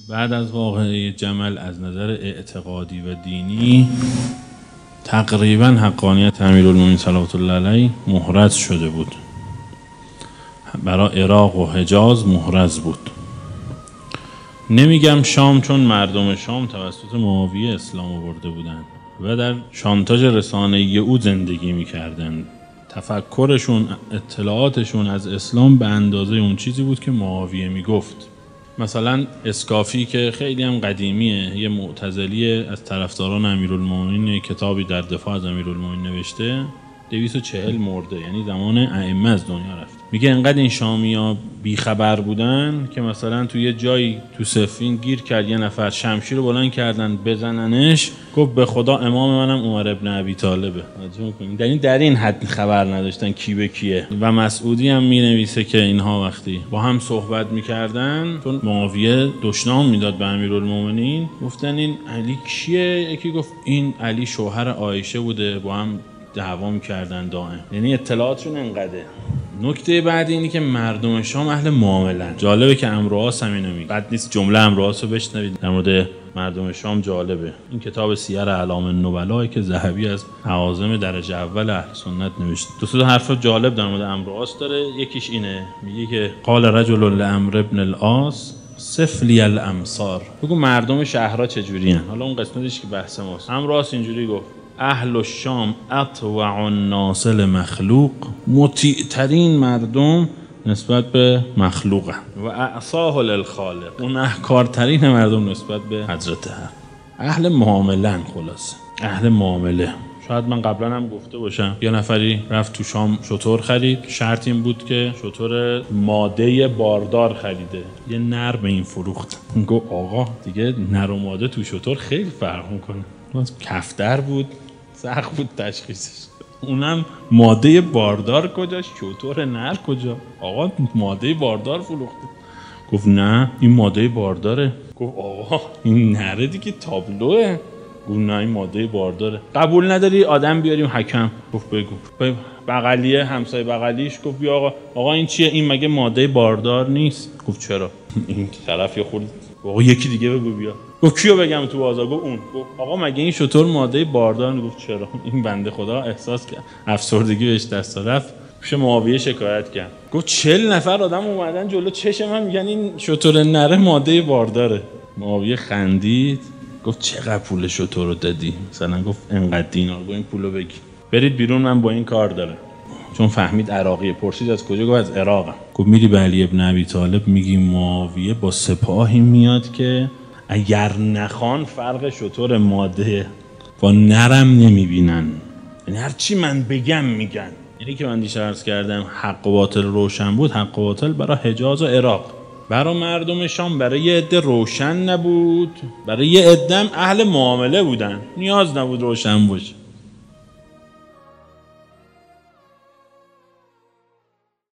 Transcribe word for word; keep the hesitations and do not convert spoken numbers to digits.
بعد از واقعه جمل از نظر اعتقادی و دینی تقریبا حقانیت امیرالمومنین صلوات الله علیه محرز شده بود. برای عراق و حجاز محرز بود. نمیگم شام، چون مردم شام توسط معاویه اسلام آورده بودند و در شانتاژ رسانه‌ای او زندگی می‌کردند. تفکرشون، اطلاعاتشون از اسلام به اندازه اون چیزی بود که معاویه میگفت. مثلا اسکافی که خیلی هم قدیمیه، یه معتزلی از طرفداران امیرالمومنین، کتابی در دفاع از امیرالمومنین نوشته، دویست و چهل مرده، یعنی زمان ائمه از دنیا رفت. میگه انقدر این شامی‌ها بیخبر بودن که مثلا تو یه جایی تو صفین گیر کرد یه نفر، شمشیر رو بلند کردن بزننش، گفت به خدا امام منم عمر ابن ابی طالبه. یعنی در این حد خبر نداشتن کی به کیه. و مسعودی هم مینویسه که اینها وقتی با هم صحبت میکردن، چون معاویه دشنام میداد به امیرالمومنین، گفتن این علی کیه؟ یکی گفت این علی شوهر عایشه بوده، با هم دعوا می‌کردن دائم. یعنی اطلاعاتشون انقدره. نکته بعدی اینی که مردم شام اهل معامله‌ن. جالبه که عمرو عاص هم اینو میگه. بد نیست جمله عمرو عاص رو بشنوید در مورد مردم شام. جالبه. این کتاب سیر اعلام النبلاء که ذهبی از اعاظم درجه اول اهل سنت نوشته. دو سه تا حرف جالب در مورد عمرو عاص داره. یکیش اینه، میگه که قال رجل لعمرو بن العاص سفلی الامصار. بگو مردم شهرها چجوریان. حالا اون قسمتش که بحث ماست. عمرو عاص اینجوری گفت: اهل الشام اطوع الناس لمخلوق، مطیع ترین مردم نسبت به مخلوقه، و اعصاه للخالق، اون احکارترین مردم نسبت به حضرت حق. اهل معامله‌ن. خلاص اهل معامله. شاید من قبلا هم گفته باشم، یه نفری رفت تو شام شتر خرید، شرط این بود که شتر ماده باردار خریده، یه نر به این فروخت. گفت آقا دیگه نر و ماده تو شتر خیلی فرق میکنه. کفتر بود، سخت بود تشخیصش. اونم ماده باردار کجا، شتر نر کجا؟ آقا ماده باردار فروخته. گفت نه این ماده بارداره. گفت آقا این نره دیگه تابلوه. گفت نه این ماده بارداره. قبول نداری آدم بیاریم حکم. گفت بگو. بغلیه همسایه بغلیش گفت بیا آقا، آقا این چیه؟ این مگه ماده باردار نیست؟ گفت چرا؟ این طرف یه خورد آقا یکی دیگه بگو بیا. گفت کیو بگم تو بازار؟ گفت اون. گفت آقا مگه این شتر ماده باردار؟ گفت چرا؟ این بنده خدا احساس کرد افسردگی بهش دست رفت، پیش معاویه شکایت کرد. گفت چهل نفر آدم اومدن جلو چشم من میگن این شتر نره ماده بارداره. معاویه خندید، گفت چقدر پول شتر رو دادی؟ مثلا گفت انقدر دینار. گفت این پولو بگی برید بیرون، من با این کار دارم. چون فهمید عراقیه. پرسید از کجا؟ گفت از عراقم. گفت میری به علی ابن ابی طالب میگی معاویه با سپاهی میاد که اگر نخوان فرق شتر ماده با نرم نمیبینن، یعنی هر چی من بگم میگن. یعنی که من دیشب عرض کردم حق و باطل روشن بود. حق و باطل برای حجاز و عراق، برای مردم شام برای یه عده روشن نبود، برای یه عده اهل معامله بودن، نیاز نبود روشن باشه.